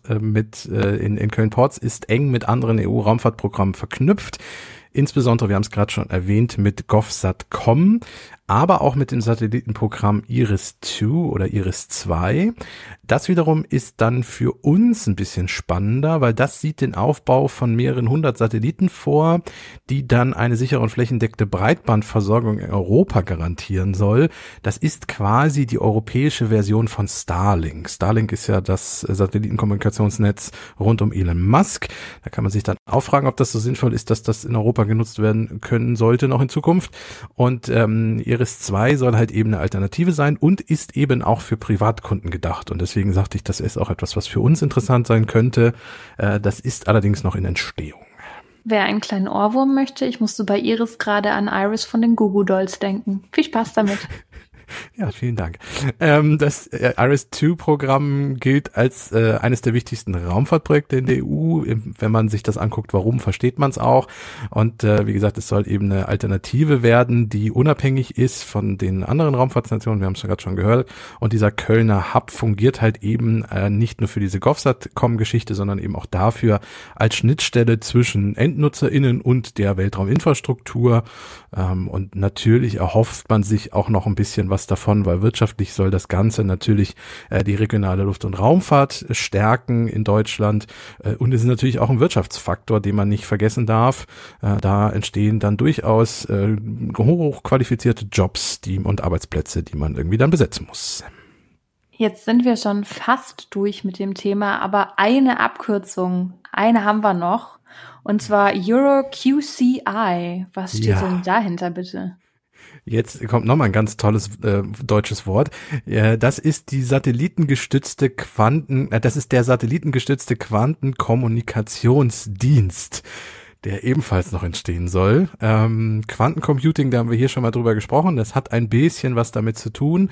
in Köln-Porz ist eng mit anderen EU-Raumfahrtprogrammen verknüpft. Insbesondere, wir haben es gerade schon erwähnt, mit GovSatcom, aber auch mit dem Satellitenprogramm IRIS-2 oder IRIS-2. Das wiederum ist dann für uns ein bisschen spannender, weil das sieht den Aufbau von mehreren hundert Satelliten vor, die dann eine sichere und flächendeckende Breitbandversorgung in Europa garantieren soll. Das ist quasi die europäische Version von Starlink. Starlink ist ja das Satellitenkommunikationsnetz rund um Elon Musk. Da kann man sich dann auch fragen, ob das so sinnvoll ist, dass das in Europa genutzt werden können sollte noch in Zukunft. Und IRIS-2 soll halt eben eine Alternative sein und ist eben auch für Privatkunden gedacht. Und deswegen sagte ich, das ist auch etwas, was für uns interessant sein könnte. Das ist allerdings noch in Entstehung. Wer einen kleinen Ohrwurm möchte, ich musste bei Iris gerade an Iris von den Goo Goo Dolls denken. Viel Spaß damit. Ja, vielen Dank. Das IRIS-2-Programm gilt als eines der wichtigsten Raumfahrtprojekte in der EU. Wenn man sich das anguckt, warum, versteht man es auch. Und wie gesagt, es soll eben eine Alternative werden, die unabhängig ist von den anderen Raumfahrtsnationen. Wir haben es ja gerade schon gehört. Und dieser Kölner Hub fungiert halt eben nicht nur für diese GovSatcom-Geschichte, sondern eben auch dafür als Schnittstelle zwischen EndnutzerInnen und der Weltrauminfrastruktur. Und natürlich erhofft man sich auch noch ein bisschen was davon, weil wirtschaftlich soll das Ganze natürlich die regionale Luft- und Raumfahrt stärken in Deutschland. Und es ist natürlich auch ein Wirtschaftsfaktor, den man nicht vergessen darf. Da entstehen dann durchaus hochqualifizierte Jobs und Arbeitsplätze, die man irgendwie dann besetzen muss. Jetzt sind wir schon fast durch mit dem Thema, aber eine Abkürzung, eine haben wir noch. Und zwar EuroQCI. Was steht denn dahinter, bitte? Jetzt kommt nochmal ein ganz tolles deutsches Wort. Das ist der satellitengestützte Quantenkommunikationsdienst. der ebenfalls noch entstehen soll. Quantencomputing, da haben wir hier schon mal drüber gesprochen, das hat ein bisschen was damit zu tun.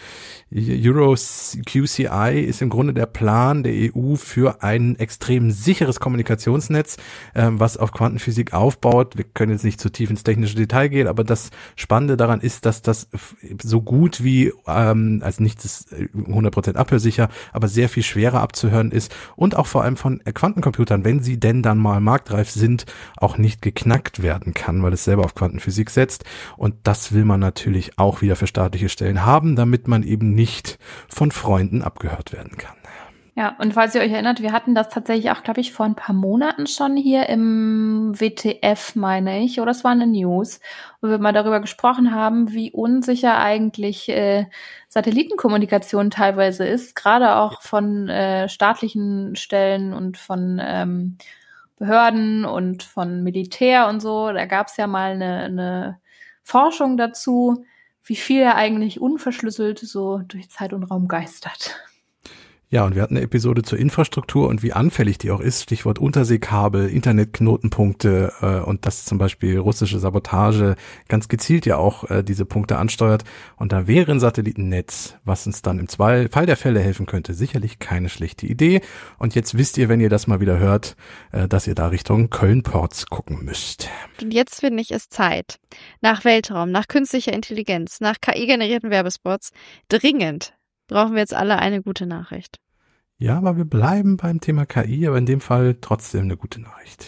EuroQCI ist im Grunde der Plan der EU für ein extrem sicheres Kommunikationsnetz, was auf Quantenphysik aufbaut. Wir können jetzt nicht zu tief ins technische Detail gehen, aber das Spannende daran ist, dass das so gut wie, also nichts ist 100% abhörsicher, aber sehr viel schwerer abzuhören ist und auch vor allem von Quantencomputern, wenn sie denn dann mal marktreif sind, auch nicht geknackt werden kann, weil es selber auf Quantenphysik setzt. Und das will man natürlich auch wieder für staatliche Stellen haben, damit man eben nicht von Freunden abgehört werden kann. Ja, und falls ihr euch erinnert, wir hatten das tatsächlich auch, glaube ich, vor ein paar Monaten schon hier im WTF, meine ich, oder es war eine News, wo wir mal darüber gesprochen haben, wie unsicher eigentlich Satellitenkommunikation teilweise ist, gerade auch von staatlichen Stellen und von Behörden und von Militär und so. Da gab es ja mal eine Forschung dazu, wie viel er eigentlich unverschlüsselt so durch Zeit und Raum geistert. Ja, und wir hatten eine Episode zur Infrastruktur und wie anfällig die auch ist, Stichwort Unterseekabel, Internetknotenpunkte und dass zum Beispiel russische Sabotage ganz gezielt ja auch diese Punkte ansteuert. Und da wäre ein Satellitennetz, was uns dann im Fall der Fälle helfen könnte, sicherlich keine schlechte Idee. Und jetzt wisst ihr, wenn ihr das mal wieder hört, dass ihr da Richtung Köln-Ports gucken müsst. Und jetzt finde ich es Zeit, nach Weltraum, nach künstlicher Intelligenz, nach KI-generierten Werbespots, dringend brauchen wir jetzt alle eine gute Nachricht. Ja, aber wir bleiben beim Thema KI, aber in dem Fall trotzdem eine gute Nachricht.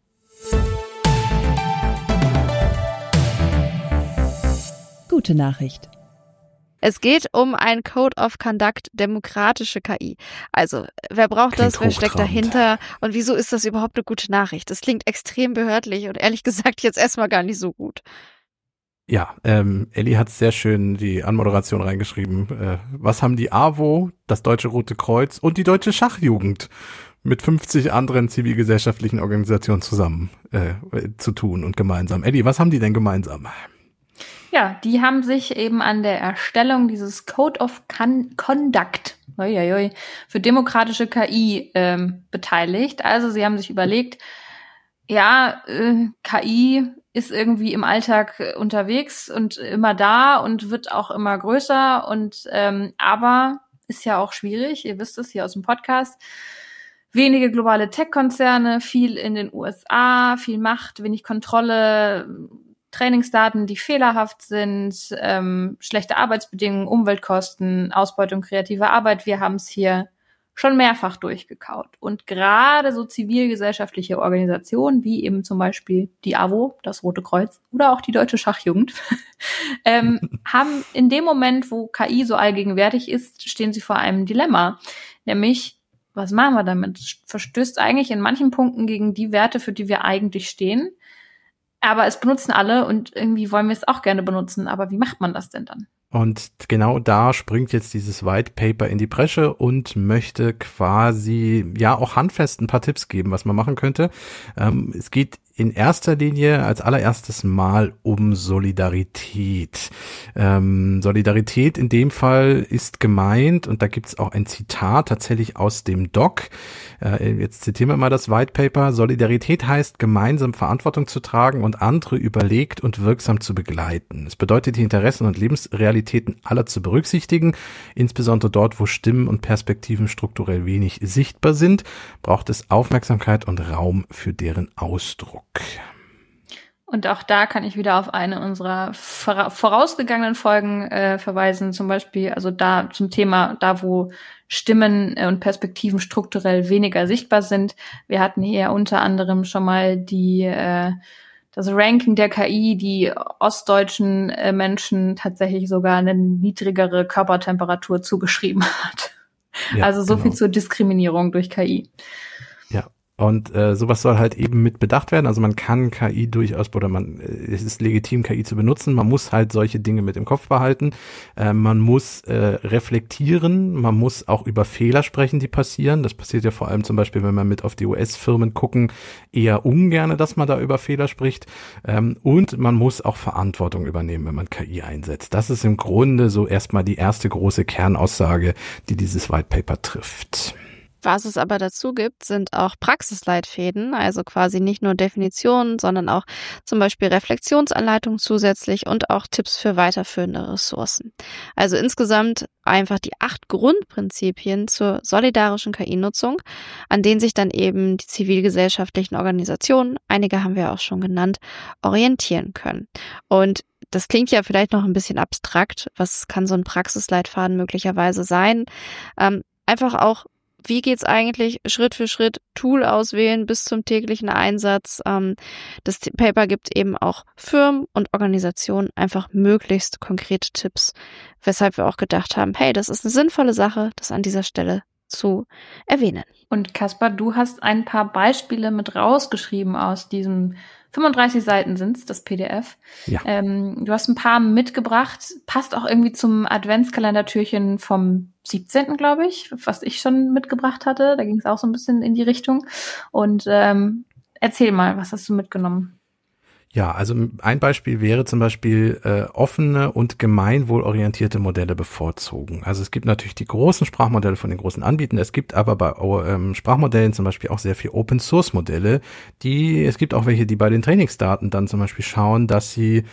Gute Nachricht. Es geht um ein Code of Conduct demokratische KI. Also, wer braucht Klingt das, wer steckt hochtrabend. dahinter und wieso ist das überhaupt eine gute Nachricht? Das klingt extrem behördlich und ehrlich gesagt jetzt erstmal gar nicht so gut. Ja, Elli hat sehr schön die Anmoderation reingeschrieben. Was haben die AWO, das Deutsche Rote Kreuz und die Deutsche Schachjugend mit 50 anderen zivilgesellschaftlichen Organisationen zusammen zu tun und gemeinsam? Elli, was haben die denn gemeinsam? Ja, die haben sich eben an der Erstellung dieses Code of Conduct für demokratische KI beteiligt. Also sie haben sich überlegt, ja, KI ist irgendwie im Alltag unterwegs und immer da und wird auch immer größer und aber ist ja auch schwierig, ihr wisst es hier aus dem Podcast, wenige globale Tech-Konzerne, viel in den USA, viel Macht, wenig Kontrolle, Trainingsdaten, die fehlerhaft sind, schlechte Arbeitsbedingungen, Umweltkosten, Ausbeutung kreativer Arbeit, wir haben es hier schon mehrfach durchgekaut. Und gerade so zivilgesellschaftliche Organisationen, wie eben zum Beispiel die AWO, das Rote Kreuz oder auch die Deutsche Schachjugend, haben in dem Moment, wo KI so allgegenwärtig ist, stehen sie vor einem Dilemma. Nämlich, was machen wir damit? Verstößt eigentlich in manchen Punkten gegen die Werte, für die wir eigentlich stehen. Aber es benutzen alle und irgendwie wollen wir es auch gerne benutzen. Aber wie macht man das denn dann? Und genau da springt jetzt dieses White Paper in die Bresche und möchte quasi ja auch handfest ein paar Tipps geben, was man machen könnte. Es geht in erster Linie als allererstes Mal um Solidarität. Solidarität in dem Fall ist gemeint, und da gibt's auch ein Zitat tatsächlich aus dem Doc. Jetzt zitieren wir mal das White Paper. Solidarität heißt, gemeinsam Verantwortung zu tragen und andere überlegt und wirksam zu begleiten. Es bedeutet, die Interessen und Lebensrealitäten aller zu berücksichtigen. Insbesondere dort, wo Stimmen und Perspektiven strukturell wenig sichtbar sind, braucht es Aufmerksamkeit und Raum für deren Ausdruck. Und auch da kann ich wieder auf eine unserer vorausgegangenen Folgen verweisen, zum Beispiel, also da zum Thema, da wo Stimmen und Perspektiven strukturell weniger sichtbar sind. Wir hatten hier unter anderem schon mal das Ranking der KI, die ostdeutschen Menschen tatsächlich sogar eine niedrigere Körpertemperatur zugeschrieben hat. Ja, also so genau. Viel zur Diskriminierung durch KI. Ja. Und sowas soll halt eben mit bedacht werden. Also man kann KI durchaus, oder es ist legitim, KI zu benutzen. Man muss halt solche Dinge mit im Kopf behalten. Man muss reflektieren. Man muss auch über Fehler sprechen, die passieren. Das passiert ja vor allem zum Beispiel, wenn wir mit auf die US-Firmen gucken, eher ungerne, dass man da über Fehler spricht. Und man muss auch Verantwortung übernehmen, wenn man KI einsetzt. Das ist im Grunde so erstmal die erste große Kernaussage, die dieses White Paper trifft. Was es aber dazu gibt, sind auch Praxisleitfäden, also quasi nicht nur Definitionen, sondern auch zum Beispiel Reflexionsanleitungen zusätzlich und auch Tipps für weiterführende Ressourcen. Also insgesamt einfach die 8 Grundprinzipien zur solidarischen KI-Nutzung, an denen sich dann eben die zivilgesellschaftlichen Organisationen, einige haben wir auch schon genannt, orientieren können. Und das klingt ja vielleicht noch ein bisschen abstrakt. Was kann so ein Praxisleitfaden möglicherweise sein? Einfach auch, wie geht's eigentlich Schritt für Schritt, Tool auswählen bis zum täglichen Einsatz. Das Paper gibt eben auch Firmen und Organisationen einfach möglichst konkrete Tipps, weshalb wir auch gedacht haben, hey, das ist eine sinnvolle Sache, das an dieser Stelle zu erwähnen. Und Kaspar, du hast ein paar Beispiele mit rausgeschrieben aus diesem 35 Seiten sind's, das PDF. Ja. Du hast ein paar mitgebracht, passt auch irgendwie zum Adventskalendertürchen vom 17., glaube ich, was ich schon mitgebracht hatte. Da ging es auch so ein bisschen in die Richtung. Und erzähl mal, was hast du mitgenommen? Ja, also ein Beispiel wäre zum Beispiel offene und gemeinwohlorientierte Modelle bevorzugen. Also es gibt natürlich die großen Sprachmodelle von den großen Anbietern, es gibt aber bei Sprachmodellen zum Beispiel auch sehr viel Open-Source-Modelle, es gibt auch welche, die bei den Trainingsdaten dann zum Beispiel schauen, dass sie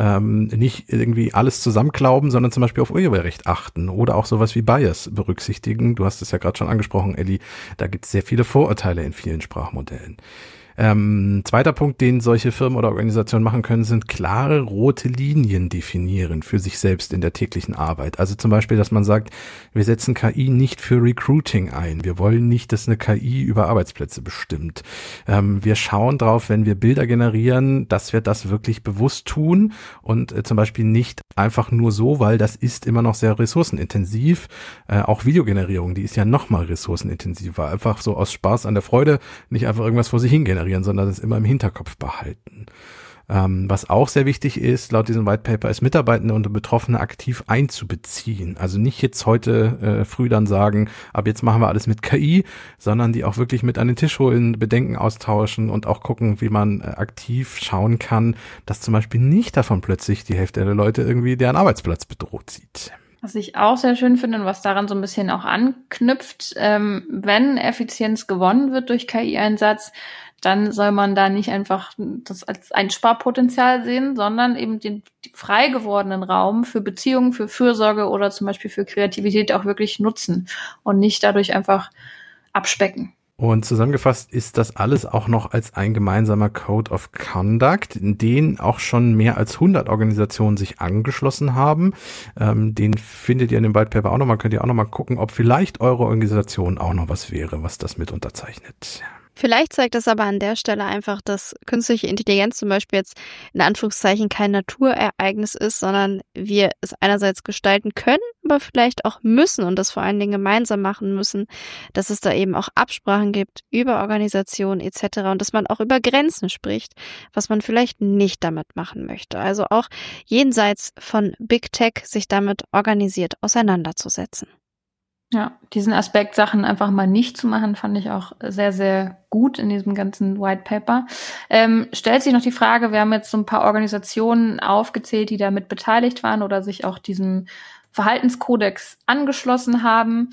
nicht irgendwie alles zusammenklauben, sondern zum Beispiel auf Urheberrecht achten oder auch sowas wie Bias berücksichtigen. Du hast es ja gerade schon angesprochen, Elli, da gibt es sehr viele Vorurteile in vielen Sprachmodellen. Zweiter Punkt, den solche Firmen oder Organisationen machen können, sind klare rote Linien definieren für sich selbst in der täglichen Arbeit. Also zum Beispiel, dass man sagt, wir setzen KI nicht für Recruiting ein. Wir wollen nicht, dass eine KI über Arbeitsplätze bestimmt. Wir schauen drauf, wenn wir Bilder generieren, dass wir das wirklich bewusst tun und zum Beispiel nicht einfach nur so, weil das ist immer noch sehr ressourcenintensiv. Auch Videogenerierung, die ist ja noch mal ressourcenintensiver. Einfach so aus Spaß an der Freude, nicht einfach irgendwas vor sich hin generieren, sondern das immer im Hinterkopf behalten. Was auch sehr wichtig ist, laut diesem White Paper, ist Mitarbeitende und Betroffene aktiv einzubeziehen. Also nicht jetzt heute früh dann sagen, ab jetzt machen wir alles mit KI, sondern die auch wirklich mit an den Tisch holen, Bedenken austauschen und auch gucken, wie man aktiv schauen kann, dass zum Beispiel nicht davon plötzlich die Hälfte der Leute irgendwie deren Arbeitsplatz bedroht sieht. Was ich auch sehr schön finde und was daran so ein bisschen auch anknüpft, wenn Effizienz gewonnen wird durch KI-Einsatz, dann soll man da nicht einfach das als Einsparpotenzial sehen, sondern eben den frei gewordenen Raum für Beziehungen, für Fürsorge oder zum Beispiel für Kreativität auch wirklich nutzen und nicht dadurch einfach abspecken. Und zusammengefasst ist das alles auch noch als ein gemeinsamer Code of Conduct, in den auch schon mehr als 100 Organisationen sich angeschlossen haben. Den findet ihr in dem White Paper auch nochmal, könnt ihr auch nochmal gucken, ob vielleicht eure Organisation auch noch was wäre, was das mit unterzeichnet. Vielleicht zeigt das aber an der Stelle einfach, dass künstliche Intelligenz zum Beispiel jetzt in Anführungszeichen kein Naturereignis ist, sondern wir es einerseits gestalten können, aber vielleicht auch müssen und das vor allen Dingen gemeinsam machen müssen, dass es da eben auch Absprachen gibt über Organisationen etc. und dass man auch über Grenzen spricht, was man vielleicht nicht damit machen möchte. Also auch jenseits von Big Tech sich damit organisiert auseinanderzusetzen. Ja, diesen Aspekt, Sachen einfach mal nicht zu machen, fand ich auch sehr, sehr gut in diesem ganzen White Paper. Stellt sich noch die Frage, wir haben jetzt so ein paar Organisationen aufgezählt, die damit beteiligt waren oder sich auch diesem Verhaltenskodex angeschlossen haben.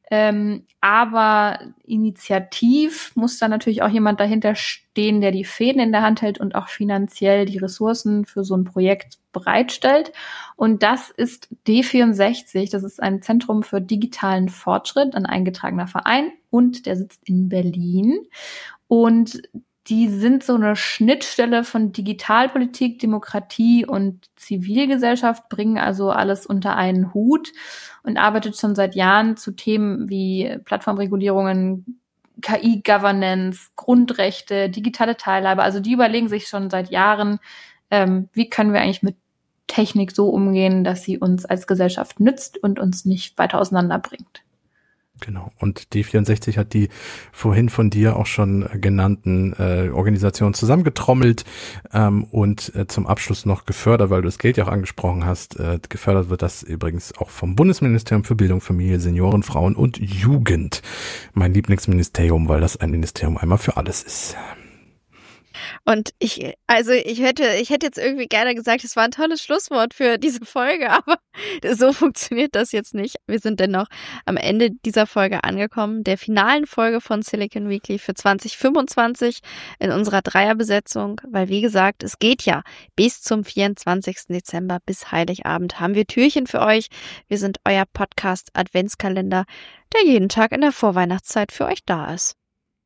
Aber initiativ muss da natürlich auch jemand dahinter stehen, der die Fäden in der Hand hält und auch finanziell die Ressourcen für so ein Projekt bereitstellt. Und das ist D64, das ist ein Zentrum für digitalen Fortschritt, ein eingetragener Verein und der sitzt in Berlin. Und die sind so eine Schnittstelle von Digitalpolitik, Demokratie und Zivilgesellschaft, bringen also alles unter einen Hut und arbeitet schon seit Jahren zu Themen wie Plattformregulierungen, KI-Governance, Grundrechte, digitale Teilhabe. Also die überlegen sich schon seit Jahren, wie können wir eigentlich mit Technik so umgehen, dass sie uns als Gesellschaft nützt und uns nicht weiter auseinanderbringt. Genau. Und D64 hat die vorhin von dir auch schon genannten Organisationen zusammengetrommelt und zum Abschluss noch gefördert, weil du das Geld ja auch angesprochen hast. Gefördert wird das übrigens auch vom Bundesministerium für Bildung, Familie, Senioren, Frauen und Jugend. Mein Lieblingsministerium, weil das ein Ministerium einmal für alles ist. Und ich hätte jetzt irgendwie gerne gesagt, es war ein tolles Schlusswort für diese Folge, aber so funktioniert das jetzt nicht. Wir sind dennoch am Ende dieser Folge angekommen, der finalen Folge von Silicon Weekly für 2025 in unserer Dreierbesetzung, weil wie gesagt, es geht ja bis zum 24. Dezember, bis Heiligabend haben wir Türchen für euch. Wir sind euer Podcast-Adventskalender, der jeden Tag in der Vorweihnachtszeit für euch da ist.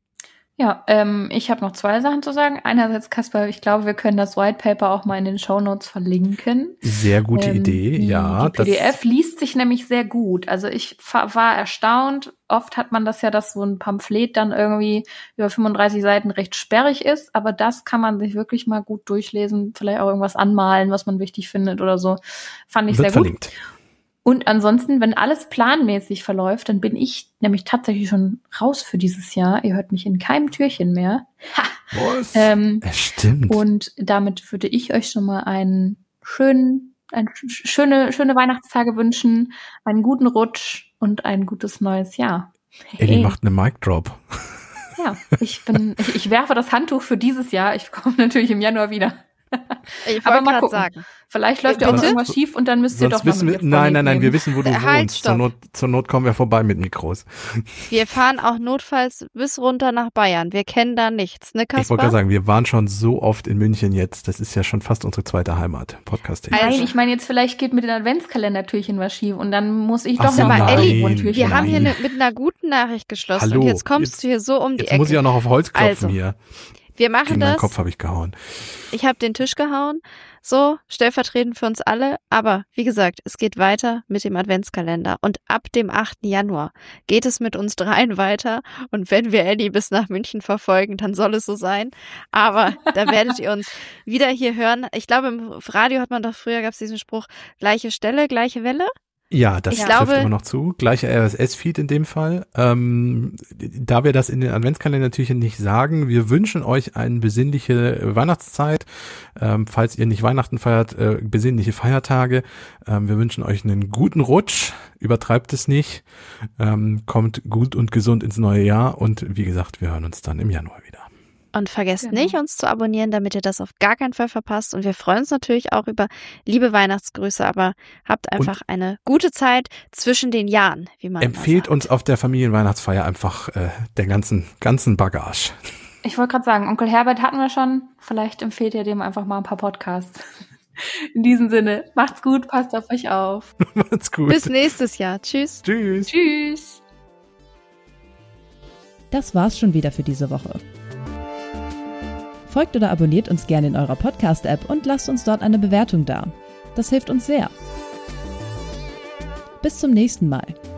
Ja, ich habe noch 2 Sachen zu sagen. Einerseits, Kasper, ich glaube, wir können das White Paper auch mal in den Shownotes verlinken. Sehr gute Idee, ja. Die PDF liest sich nämlich sehr gut. Also ich war erstaunt. Oft hat man das ja, dass so ein Pamphlet dann irgendwie über 35 Seiten recht sperrig ist. Aber das kann man sich wirklich mal gut durchlesen. Vielleicht auch irgendwas anmalen, was man wichtig findet oder so. Fand ich sehr gut. Verlinkt. Und ansonsten, wenn alles planmäßig verläuft, dann bin ich nämlich tatsächlich schon raus für dieses Jahr. Ihr hört mich in keinem Türchen mehr. Ha! Was? Stimmt. Und damit würde ich euch schon mal schöne Weihnachtstage wünschen, einen guten Rutsch und ein gutes neues Jahr. Ellie macht eine Mic-Drop. Ja, ich werfe das Handtuch für dieses Jahr. Ich komme natürlich im Januar wieder. Ich wollte gerade sagen. Vielleicht läuft ja auch noch irgendwas schief und dann müsst ihr doch noch mit Nein, wir wissen, wo du wohnst. Zur Not kommen wir vorbei mit Mikros. Wir fahren auch notfalls bis runter nach Bayern. Wir kennen da nichts, ne Kasper? Ich wollte gerade sagen, wir waren schon so oft in München jetzt. Das ist ja schon fast unsere zweite Heimat, Podcast-technisch. Nein, ich meine jetzt vielleicht geht mit den Adventskalendertürchen was schief und dann muss ich doch mal Ellie und Türchen. Wir haben hier mit einer guten Nachricht geschlossen. Hallo, und jetzt kommst du hier so um die Ecke. Jetzt muss ich auch noch auf Holz klopfen hier. Wir machen Gegen meinen Kopf habe ich gehauen. Ich habe den Tisch gehauen, so stellvertretend für uns alle. Aber wie gesagt, es geht weiter mit dem Adventskalender. Und ab dem 8. Januar geht es mit uns dreien weiter. Und wenn wir Ellie bis nach München verfolgen, dann soll es so sein. Aber da werdet ihr uns wieder hier hören. Ich glaube, im Radio hat man doch früher, gab es diesen Spruch, gleiche Stelle, gleiche Welle. Ja, das trifft immer noch zu. Gleicher RSS-Feed in dem Fall. Da wir das in den Adventskalender-Türchen nicht sagen, wir wünschen euch eine besinnliche Weihnachtszeit. Falls ihr nicht Weihnachten feiert, besinnliche Feiertage. Wir wünschen euch einen guten Rutsch. Übertreibt es nicht. Kommt gut und gesund ins neue Jahr. Und wie gesagt, wir hören uns dann im Januar wieder. Und vergesst nicht, uns zu abonnieren, damit ihr das auf gar keinen Fall verpasst. Und wir freuen uns natürlich auch über liebe Weihnachtsgrüße, aber habt einfach eine gute Zeit zwischen den Jahren, wie man empfehlt sagt. Uns auf der Familienweihnachtsfeier einfach der ganzen Bagage. Ich wollte gerade sagen, Onkel Herbert hatten wir schon. Vielleicht empfehlt ihr dem einfach mal ein paar Podcasts. In diesem Sinne, macht's gut, passt auf euch auf. Macht's gut. Bis nächstes Jahr. Tschüss. Tschüss. Tschüss. Das war's schon wieder für diese Woche. Folgt oder abonniert uns gerne in eurer Podcast-App und lasst uns dort eine Bewertung da. Das hilft uns sehr. Bis zum nächsten Mal.